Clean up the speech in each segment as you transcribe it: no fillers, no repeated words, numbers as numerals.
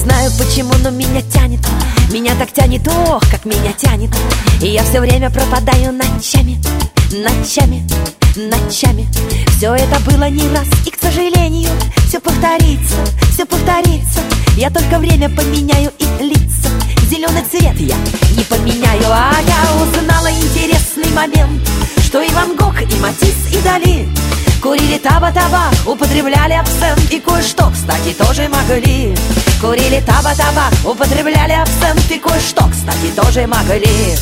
знаю почему, но меня тянет. Меня так тянет, ох, как меня тянет. И я все время пропадаю ночами, ночами, ночами. Все это было не раз, и, к сожалению, все повторится, все повторится. Я только время поменяю и лица. Зеленый цвет я не поменяю. А я узнала интересный момент, что и Ван Гог, и Матисс, и Дали курили таба-табак, употребляли абсент. И кое-что, кстати, тоже могли. Курили таба-табак, употребляли абсент. И кое-что, кстати, тоже могли.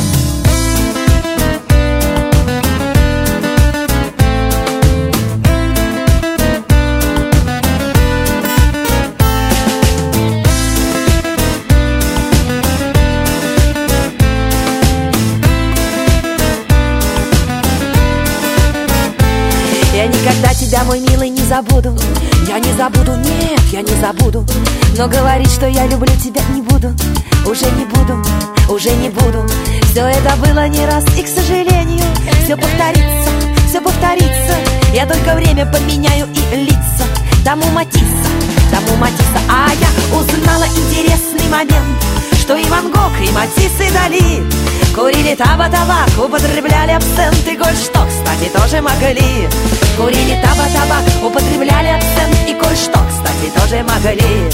Я никогда тебя, мой милый, не забуду. Я не забуду, нет, я не забуду. Но говорить, что я люблю тебя, не буду. Уже не буду, уже не буду. Все это было не раз, и, к сожалению, все повторится, все повторится. Я только время поменяю и лица. Тому Матисса, тому Матисса. А я узнала интересный момент, что и Ван Гог, и Матисс, и Дали курили таба-табак, употребляли абсент. И кое-что, кстати, тоже могли. Курили таба-табак, употребляли абсент. И кое-что, кстати, тоже могли.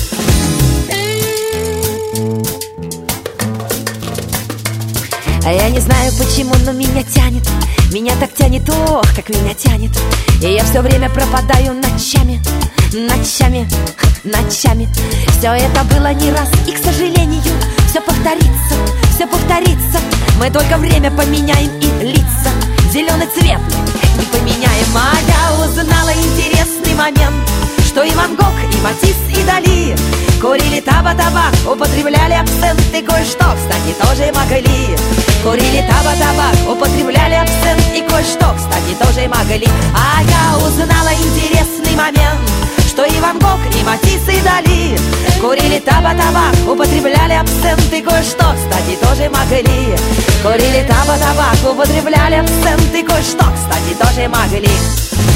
А я не знаю почему, но меня тянет. Меня так тянет, ох, как меня тянет. И я все время пропадаю ночами, ночами, ночами. Все это было не раз, и, к сожалению, все повторится, все повторится. Мы только время поменяем и лица. Зеленый цвет не поменяем. А я узнала интересный момент, что и Ван Гог, и Матисс, и Дали курили таба-табак, употребляли абсент. И кое-что, кстати, тоже могли. Курили таба-табак, употребляли абсент. И кое-что, кстати, тоже могли. А я узнала интересный момент, что и Ван Гог, и Матисс, и Дали курили таба-табак, употребляли абсент. И кое-что, кстати, тоже могли. Курили таба-табак, употребляли абсент. И кое-что, кстати, тоже могли.